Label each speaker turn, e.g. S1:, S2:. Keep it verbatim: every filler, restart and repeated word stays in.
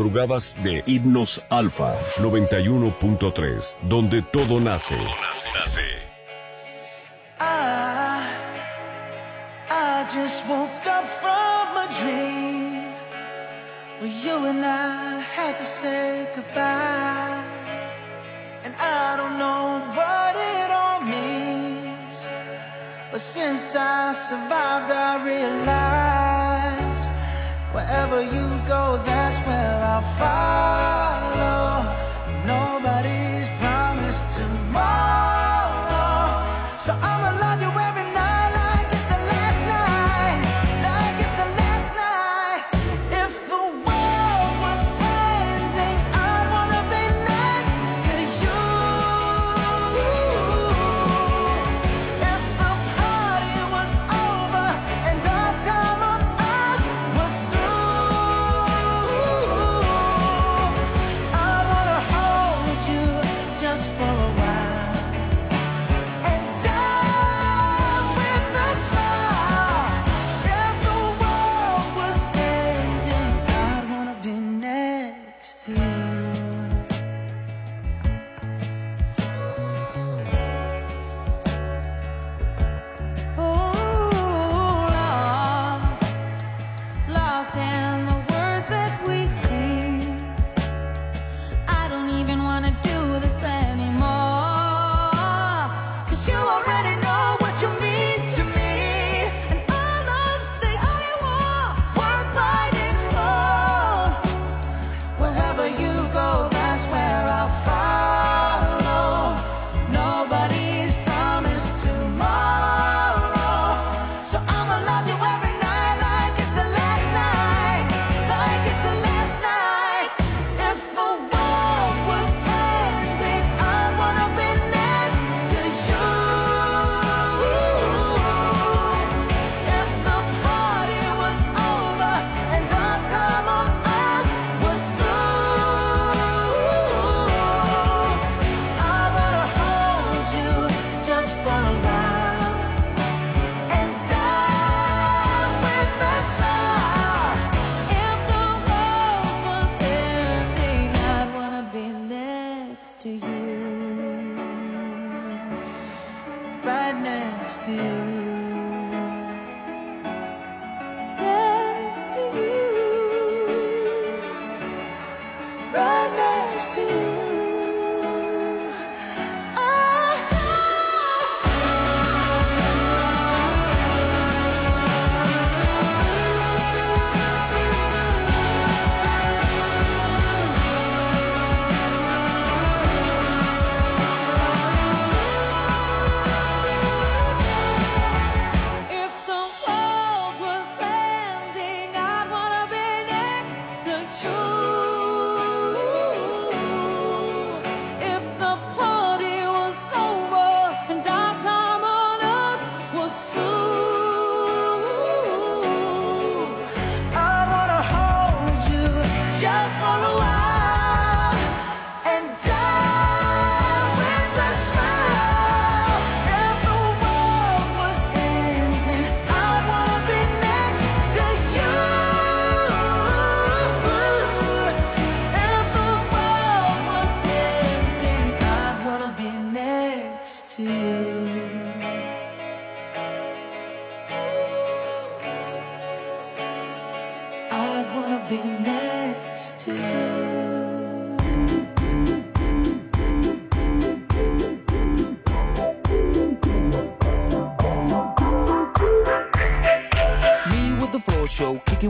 S1: madrugadas de Himnos Alfa noventa y uno punto tres, donde todo nace. Todo nace, nace.
S2: I, I just woke up from a dream where you and I had to say goodbye. And I don't know what it all means, but since I survived I realized wherever you go, that's where I'll follow. Nobody's promised tomorrow, so I'ma love you every night like it's the last night, like it's the last night. If the world was ending, I'd wanna be next to you. If the party was over and our time on earth was through, I'd wanna hold you just for a while and die with a smile. If the world was ending, I'd wanna be next to you. Oh, lost, lost in the words that we sing. I don't even wanna do this anymore, 'cause you already know what you mean to me, and all of the all you want, worth fighting for. Wherever you go, that's where I'll follow. Nobody's promised tomorrow, so I'ma love you every night like it's the last night, like it's the last night. If the world was ending, I'd wanna be next to you. If the party was over and our time on earth was through, I wanna hold you just for a while and die with a smile. If the world was ending, I'd wanna be next to you, right next to you, next to you, right next to you. If the world was ending, I'd wanna be next to you. If the party was over and our time on earth was through, I wanna hold you just for a while and die with a smile. If the world was ending, I'd wanna be next to you. If the world was ending, I'd wanna be next to you. I'd wanna be next to you.
S3: Me with the floor show, kicking